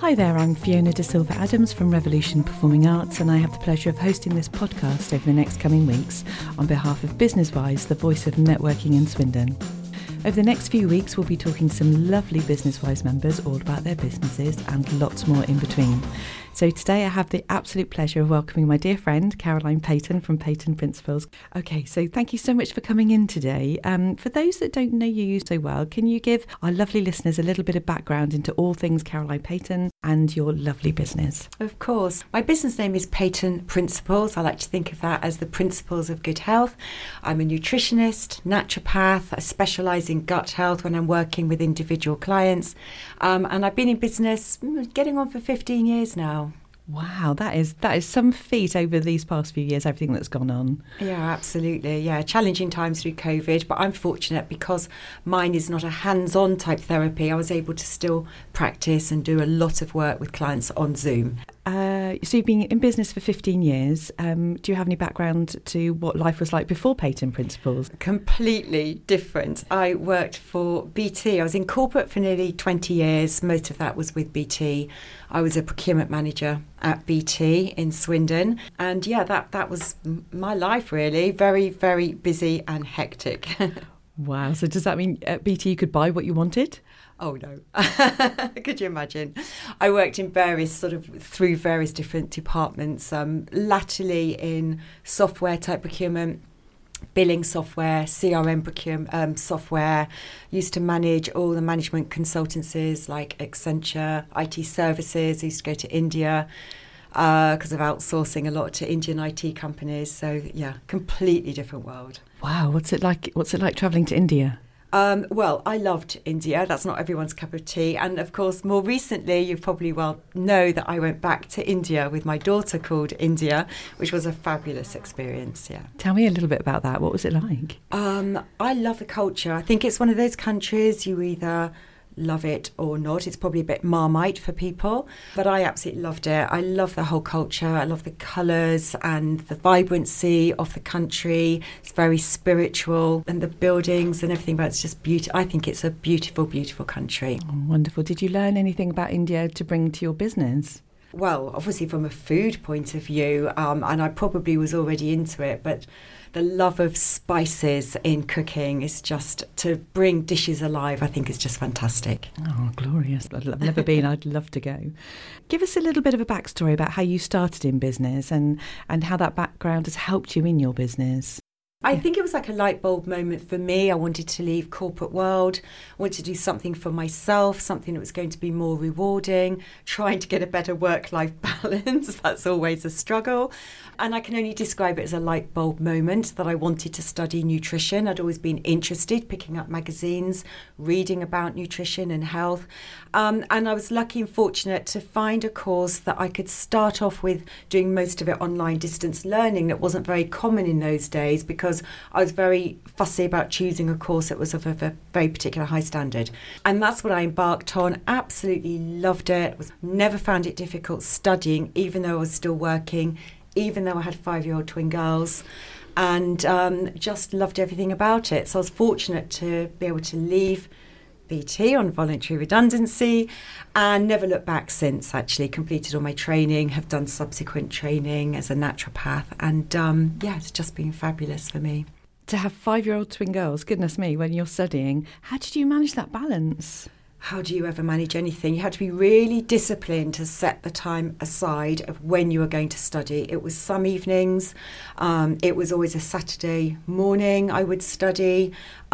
Hi there, I'm Fiona De Silva Adams from Revolution Performing Arts, and I have the pleasure of hosting this podcast over the next coming weeks on behalf of BusinessWise, the voice of networking in Swindon. Over the next few weeks, we'll be talking to some lovely BusinessWise members all about their businesses and lots more in between. So today I have the absolute pleasure of welcoming my dear friend, Caroline Payton from Payton Principles. Okay, so thank you so much for coming in today. For those that don't know you so well, can you give our lovely listeners a little bit of background into all things Caroline Payton and your lovely business? Of course. My business name is Payton Principles. I like to think of that as the principles of good health. I'm a nutritionist, naturopath. I specialise in gut health when I'm working with individual clients. And I've been in business getting on for 15 years now. Wow, that is some feat over these past few years, everything that's gone on. Yeah, absolutely. Yeah, challenging times through COVID, but I'm fortunate because mine is not a hands-on type therapy. I was able to still practice and do a lot of work with clients on Zoom. So you've been in business for 15 years. Do you have any background to what life was like before Payton Principles? Completely different. I worked for BT. I was in corporate for nearly 20 years. Most of that was with BT. I was a procurement manager at BT in Swindon. And yeah, that was my life really. Very, very busy and hectic. Wow. So does that mean at BT you could buy what you wanted? Oh, no. Could you imagine? I worked in through various different departments, latterly in software type procurement, billing software, CRM procurement software. Used to manage all the management consultancies like Accenture, IT services. I used to go to India because of outsourcing a lot to Indian IT companies. So, yeah, completely different world. Wow. What's it like travelling to India? Well, I loved India. That's not everyone's cup of tea. And of course, more recently, you probably well know that I went back to India with my daughter called India, which was a fabulous experience. Yeah. Tell me a little bit about that. What was it like? I love the culture. I think it's one of those countries you either love it or not. It's probably a bit Marmite for people, but I absolutely loved it. I love the whole culture. I love the colours and the vibrancy of the country. It's very spiritual, and the buildings and everything, but it's just beautiful. I think it's a beautiful, beautiful country. Oh, wonderful. Did you learn anything about India to bring to your business? Well, obviously from a food point of view, and I probably was already into it, but the love of spices in cooking is just to bring dishes alive, I think is just fantastic. Oh, glorious. I've never been. I'd love to go. Give us a little bit of a backstory about how you started in business and how that background has helped you in your business. I think it was like a light bulb moment for me. I wanted to leave corporate world. I wanted to do something for myself, something that was going to be more rewarding, trying to get a better work-life balance. That's always a struggle. And I can only describe it as a light bulb moment that I wanted to study nutrition. I'd always been interested, picking up magazines, reading about nutrition and health. And I was lucky and fortunate to find a course that I could start off with doing most of it online distance learning that wasn't very common in those days because I was very fussy about choosing a course that was of a very particular high standard. And that's what I embarked on. Absolutely loved it. Never found it difficult studying, even though I was still working, even though I had 5-year-old twin girls, and just loved everything about it. So I was fortunate to be able to leave BT on voluntary redundancy and never looked back since. Actually completed all my training, have done subsequent training as a naturopath, and it's just been fabulous for me. To have 5-year-old twin girls, goodness me, when you're studying, how did you manage that balance? How do you ever manage anything? You had to be really disciplined to set the time aside of when you were going to study. It was some evenings, it was always a Saturday morning I would study,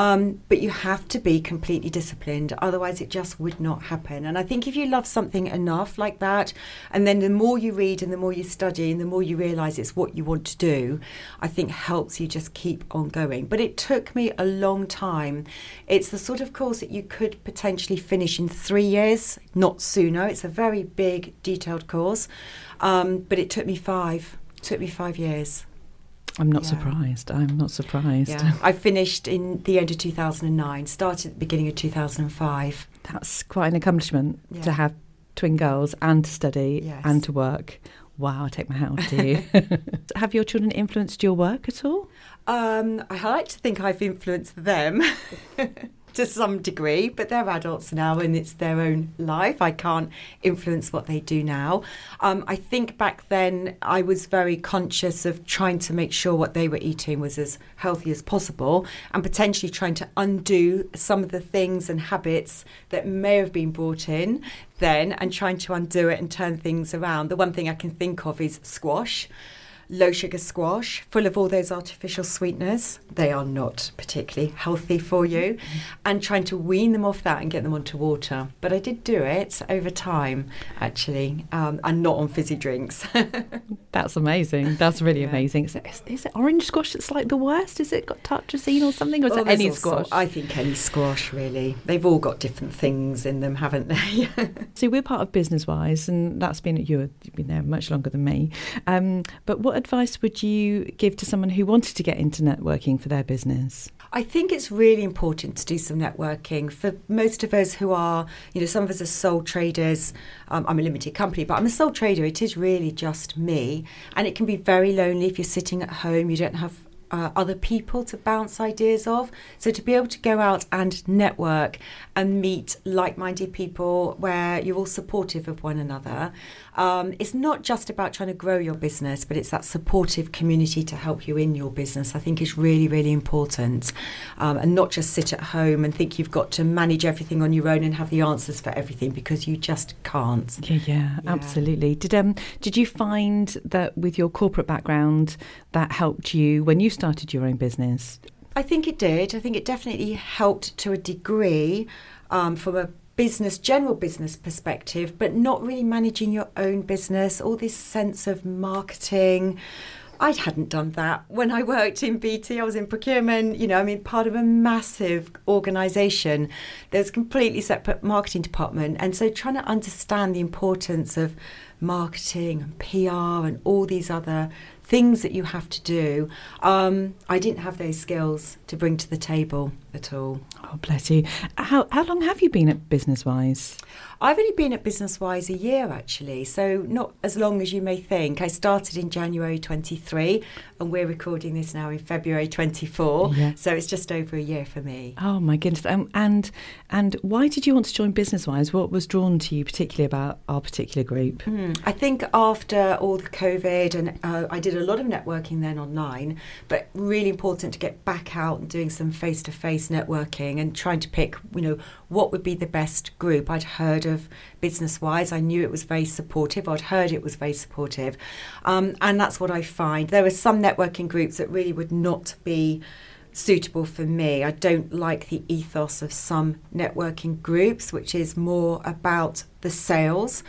but you have to be completely disciplined, otherwise it just would not happen. And I think if you love something enough like that, and then the more you read and the more you study and the more you realise it's what you want to do, I think helps you just keep on going. But it took me a long time. It's the sort of course that you could potentially finish in 3 years, not sooner. It's a very big, detailed course, but it took me 5 years. I'm not surprised. Yeah. I finished in the end of 2009, started at the beginning of 2005. That's quite an accomplishment to have twin girls and to study and to work. Wow, I take my hat off to you. Have your children influenced your work at all? I like to think I've influenced them. to some degree, but they're adults now and it's their own life. I can't influence what they do now. I think back then I was very conscious of trying to make sure what they were eating was as healthy as possible and potentially trying to undo some of the things and habits that may have been brought in then and trying to undo it and turn things around. The one thing I can think of is squash. Low sugar squash, full of all those artificial sweeteners. They are not particularly healthy for you. And trying to wean them off that and get them onto water. But I did do it over time, actually, and not on fizzy drinks. That's amazing. That's really amazing. Is it orange squash that's like the worst? Is it got tartrazine or something? Or is it any squash? I think any squash, really. They've all got different things in them, haven't they? So we're part of Business Wise, and that's been you've been there much longer than me. But what advice would you give to someone who wanted to get into networking for their business? I think it's really important to do some networking. For most of us who are, some of us are sole traders. I'm a limited company, but I'm a sole trader. It is really just me. And it can be very lonely if you're sitting at home. You don't have other people to bounce ideas off. So to be able to go out and network and meet like-minded people where you're all supportive of one another. It's not just about trying to grow your business, but it's that supportive community to help you in your business. I think is really, really important. And not just sit at home and think you've got to manage everything on your own and have the answers for everything, because you just can't. Yeah, absolutely. Did you find that with your corporate background that helped you when you started your own business? I think it did. I think it definitely helped to a degree from a general business perspective, but not really managing your own business, all this sense of marketing. I hadn't done that. When I worked in BT, I was in procurement, part of a massive organisation. There's a completely separate marketing department. And so trying to understand the importance of marketing and PR and all these other things that you have to do, I didn't have those skills to bring to the table at all. Oh, bless you. How long have you been at Business Wise? I've only been at Business Wise a year, actually, so not as long as you may think. I started in January 23 and we're recording this now in February 24, so it's just over a year for me. Oh, my goodness. And why did you want to join Business Wise? What was drawn to you particularly about our particular group? I think after all the COVID, and I did a lot of networking then online, but really important to get back out and doing some face-to-face networking and trying to pick, what would be the best group. I'd heard of Business Wise. I knew it was very supportive. I'd heard it was very supportive. And that's what I find. There are some networking groups that really would not be suitable for me. I don't like the ethos of some networking groups, which is more about the sales.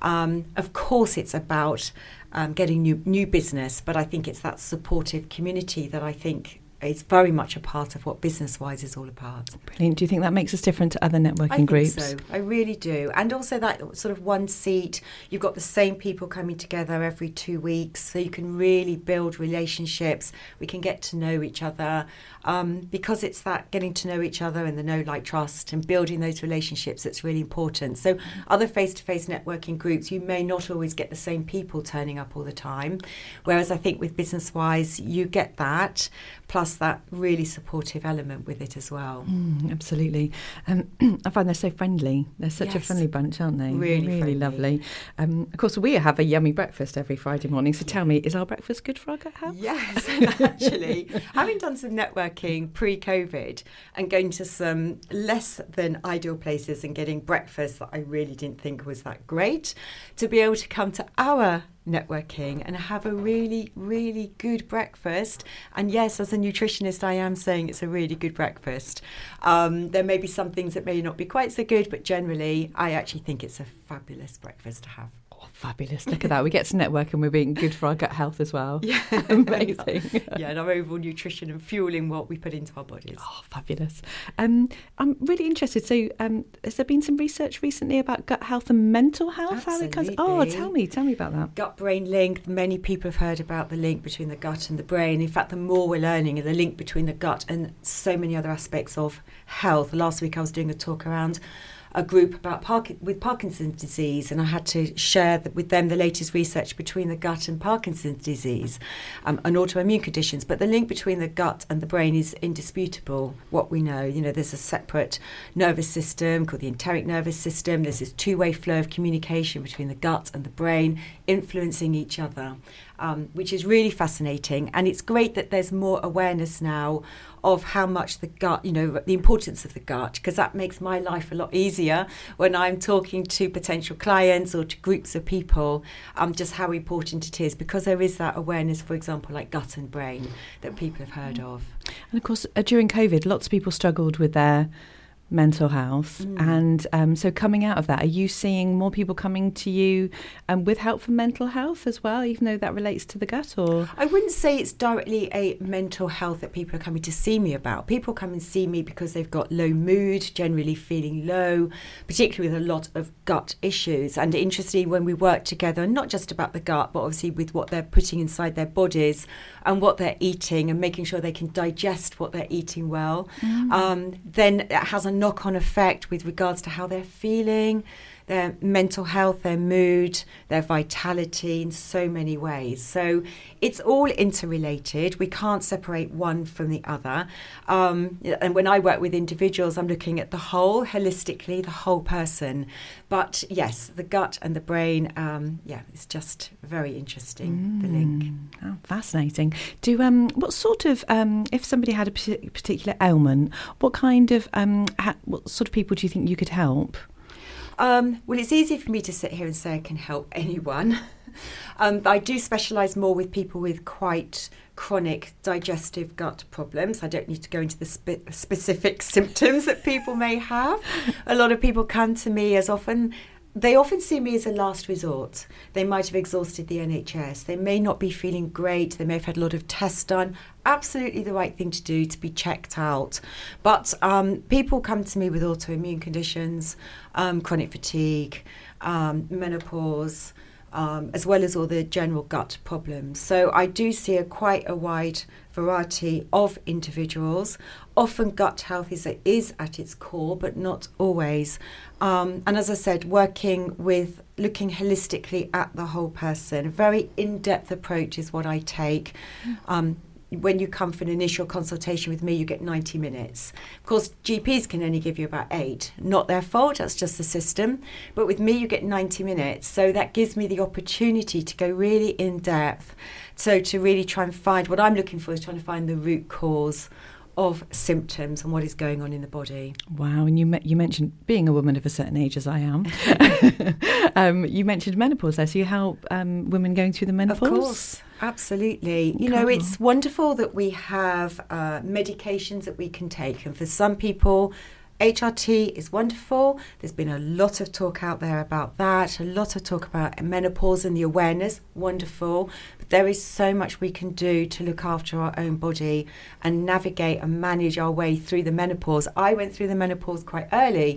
Of course, it's about getting new business, but I think it's that supportive community that I think is very much a part of what Business Wise is all about. Brilliant. Do you think that makes us different to other networking groups? I think so. I really do. And also that sort of one seat, you've got the same people coming together every 2 weeks, so you can really build relationships. We can get to know each other because it's that getting to know each other and the know, like, trust and building those relationships that's really important. So other face-to-face networking groups, you may not always get the same people turning up all the time, whereas I think with Business Wise, you get that, plus that really supportive element with it as well. Absolutely. I find they're so friendly. They're such a friendly bunch, aren't they? Really lovely. Of course, we have a yummy breakfast every Friday morning. So tell me, is our breakfast good for our gut health? Yes, actually. Having done some networking pre-COVID and going to some less than ideal places and getting breakfast that I really didn't think was that great, to be able to come to our networking and have a really, really good breakfast. And yes, as a nutritionist, I am saying it's a really good breakfast. There may be some things that may not be quite so good, but generally, I actually think it's a fabulous breakfast to have. Oh, fabulous. Look at that. We get to network and we're being good for our gut health as well. Yeah. Amazing. Yeah, and our overall nutrition and fueling what we put into our bodies. Oh, fabulous. I'm really interested. So has there been some research recently about gut health and mental health? Absolutely. Tell me about that. Gut-brain link. Many people have heard about the link between the gut and the brain. In fact, the more we're learning the link between the gut and so many other aspects of health. Last week I was doing a talk around a group about with Parkinson's disease, and I had to share with them the latest research between the gut and Parkinson's disease and autoimmune conditions. But the link between the gut and the brain is indisputable. What we know, there's a separate nervous system called the enteric nervous system. There's this two-way flow of communication between the gut and the brain, influencing each other, which is really fascinating. And it's great that there's more awareness now of how much the gut, the importance of the gut, because that makes my life a lot easier when I'm talking to potential clients or to groups of people, just how important it is, because there is that awareness, for example, like gut and brain that people have heard of. And of course, during COVID, lots of people struggled with their mental health. And so coming out of that, are you seeing more people coming to you with help for mental health as well, even though that relates to the gut? Or I wouldn't say it's directly a mental health that people are coming to see me about. People come and see me because they've got low mood, generally feeling low, particularly with a lot of gut issues. And interestingly, when we work together, not just about the gut, but obviously with what they're putting inside their bodies and what they're eating and making sure they can digest what they're eating well, then it has a knock-on effect with regards to how they're feeling, their mental health, their mood, their vitality in so many ways. So it's all interrelated. We can't separate one from the other. And when I work with individuals, I'm looking at the whole, holistically, the whole person. But yes, the gut and the brain, it's just very interesting, the link. Oh, fascinating. What sort of, if somebody had a particular ailment, what sort of people do you think you could help? Well, it's easy for me to sit here and say I can help anyone. But I do specialise more with people with quite chronic digestive gut problems. I don't need to go into the specific symptoms that people may have. A lot of people come to me they often see me as a last resort. They might have exhausted the NHS. They may not be feeling great. They may have had a lot of tests done. Absolutely the right thing to do to be checked out. But people come to me with autoimmune conditions, chronic fatigue, menopause, as well as all the general gut problems. So I do see quite a wide variety of individuals. Often gut health is at its core, but not always. And as I said, looking holistically at the whole person. A very in-depth approach is what I take. When you come for an initial consultation with me, you get 90 minutes. Of course, GPs can only give you about 8. Not their fault, that's just the system. But with me, you get 90 minutes. So that gives me the opportunity to go really in depth. So to really try and find, what I'm looking for is trying to find the root cause of symptoms and what is going on in the body. Wow, and you mentioned being a woman of a certain age, as I am. You mentioned menopause there, so you help women going through the menopause? Of course, absolutely. It's wonderful that we have medications that we can take, and for some people, HRT is wonderful. There's been a lot of talk out there about that, a lot of talk about menopause and the awareness, wonderful. But there is so much we can do to look after our own body and navigate and manage our way through the menopause. I went through the menopause quite early,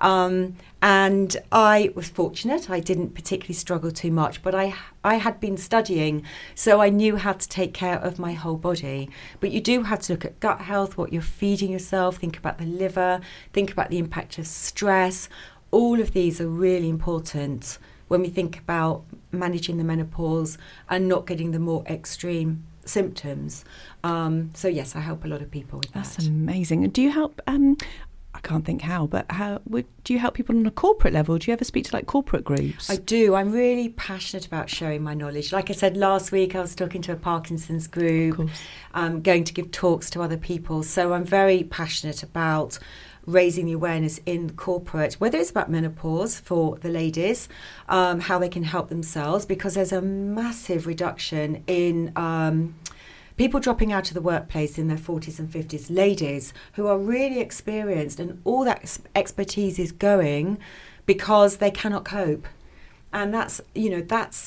and I was fortunate. I didn't particularly struggle too much, but I had been studying, so I knew how to take care of my whole body. But you do have to look at gut health, what you're feeding yourself, think about the liver, think about the impact of stress. All of these are really important when we think about managing the menopause and not getting the more extreme symptoms. So yes, I help a lot of people with that. That's amazing. Do you help... I can't think how, but do you help people on a corporate level? Do you ever speak to corporate groups? I do. I'm really passionate about sharing my knowledge. Like I said, last week I was talking to a Parkinson's group, going to give talks to other people. So I'm very passionate about raising the awareness in corporate, whether it's about menopause for the ladies, how they can help themselves, because there's a massive reduction in people dropping out of the workplace in their 40s and 50s, ladies who are really experienced, and all that expertise is going because they cannot cope. And that's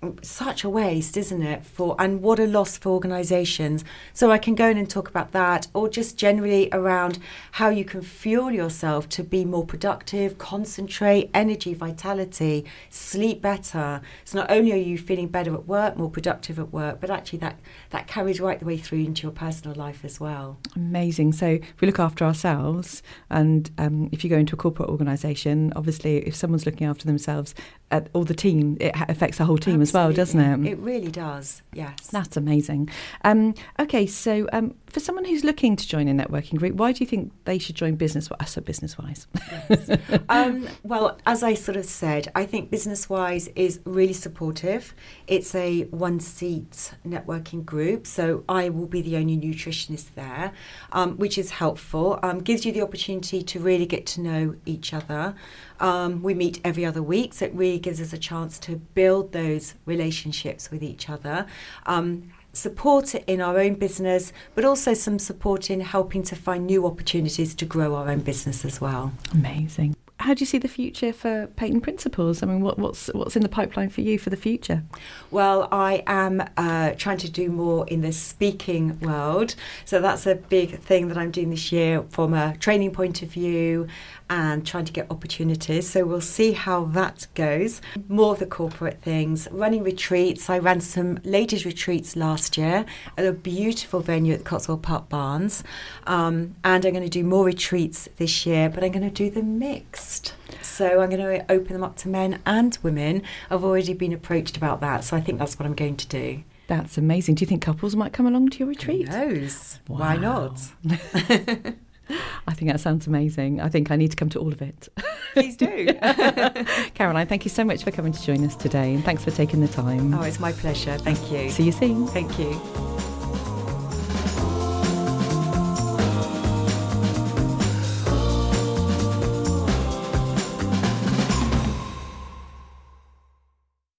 such a waste, isn't it? And what a loss for organisations. So I can go in and talk about that, or just generally around how you can fuel yourself to be more productive, concentrate, energy, vitality, sleep better. So not only are you feeling better at work, more productive at work, but actually that carries right the way through into your personal life as well. Amazing. So if we look after ourselves, and if you go into a corporate organisation, obviously if someone's looking after themselves, or the team, it affects the whole team. Absolutely. As well, doesn't it? It really does, yes. That's amazing. Okay, so for someone who's looking to join a networking group, why do you think they should join Businesswise? Yes. Well, as I sort of said, I think Businesswise is really supportive. It's a one-seat networking group, so I will be the only nutritionist there, which is helpful. Gives you the opportunity to really get to know each other. We meet every other week, so it really gives us a chance to build those relationships with each other. Support in our own business, but also some support in helping to find new opportunities to grow our own business as well. Amazing. How do you see the future for Peyton Principles? I mean, what's in the pipeline for you for the future? Well, I am trying to do more in the speaking world. So that's a big thing that I'm doing this year from a training point of view, and trying to get opportunities. So we'll see how that goes. More of the corporate things, running retreats. I ran some ladies' retreats last year at a beautiful venue at the Cotswold Park Barns. And I'm going to do more retreats this year, but I'm going to do them mixed. So I'm going to open them up to men and women. I've already been approached about that, so I think that's what I'm going to do. That's amazing. Do you think couples might come along to your retreat? Who knows? Wow. Why not? I think that sounds amazing. I think I need to come to all of it. Please do. Caroline, thank you so much for coming to join us today, and thanks for taking the time. Oh, it's my pleasure. Thank you. See you soon. Thank you.